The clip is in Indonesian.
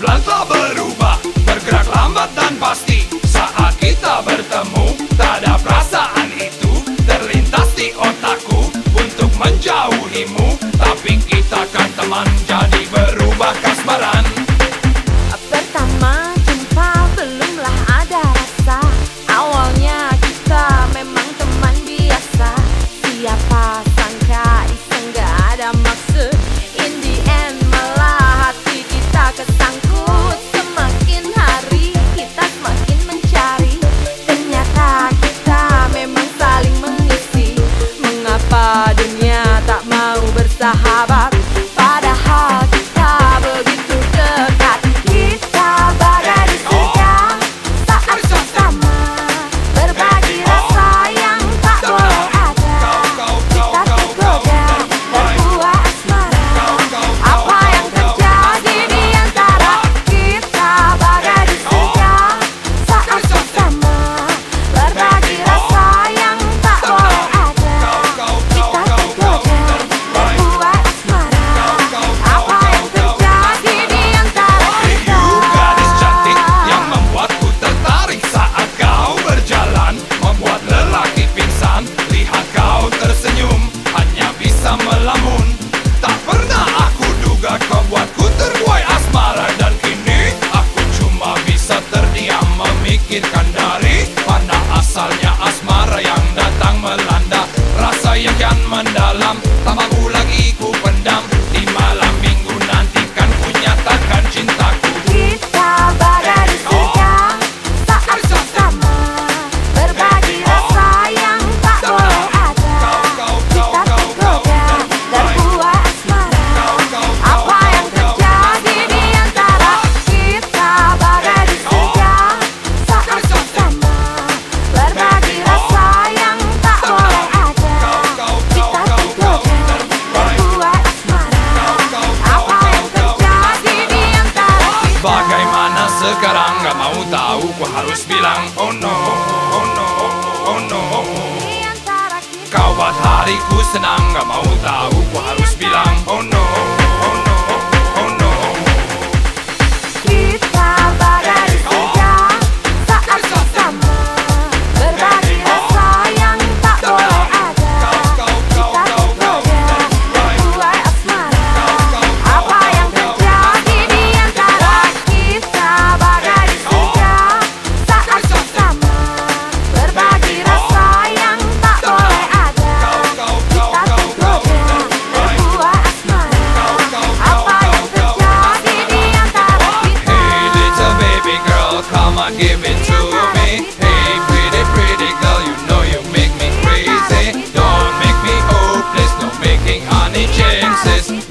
pelan telah berubah, bergerak lambat dan pasti. Saat kita bertemu, tak ada perasaan itu terlintas di otakku untuk menjauhimu. Tapi kita kan teman, jadi berubah kasmaran. Pertama jumpa belumlah ada rasa. Awalnya kita memang teman biasa. Siapa sangka iseng gak ada maksud. In the end malah hati kita kesangkut. Semakin hari kita semakin mencari. Ternyata kita memang saling mengisi. Mengapa dunia tak mau bersahabat? Padahal kita begitu dekat. Kita bagai di surga saat bersama, berbagi rasa yang tak boleh ada. Kita tergoda terbuai asmara. Apa yang terjadi di antara kita? Bagai di surga saat bersama, berbagi rasa yang tak boleh ada. Kita tergoda terbuai asmara. Apa yang terjadi di antara kita? Gadis cantik yang membuatku tertarik saat kau berjalan, membuat lelaki pingsan. Lihat kau tersenyum, hanya bisa melamun. Tak pernah aku duga kau buatku terbuai asmara. Dan kini aku cuma bisa terdiam memikirkan dari mana asalnya asmara yang datang melanda. Rasa yang kian mendalam, tak mampu lagi ku pendam. Di malam minggu nanti kan ku nyatakan cintaku. Kita bagai di surga saat bersama, berbagi rasa yang tak boleh ada. Kita tergoda terbuai asmara. Apa yang terjadi di antara kita? Bagai di surga saat bersama, berbagi rasa yang tak boleh ada. Kita tergoda terbuai asmara. Apa yang terjadi di antara kita? Bagaimana sekarang? Gak mau tahu, ku harus bilang oh no, oh no, oh no. Di antara kita. Kau buat hariku senang, gak mau tahu, ku harus bilang oh no, oh no, oh no. Kita bagai di surga saat bersama, berbagi rasa yang tak boleh ada. Kita tergoda terbuai asmara. Apa yang terjadi di antara kita? Bagai di surga saat bersama, berbagi rasa yang tak boleh ada. Kita tergoda terbuai asmara. Apa yang terjadi di antara kita? Hey little baby girl, come on give it to me. Hey pretty pretty girl, you know you make me crazy. Don't make me hopeless, no making any chances.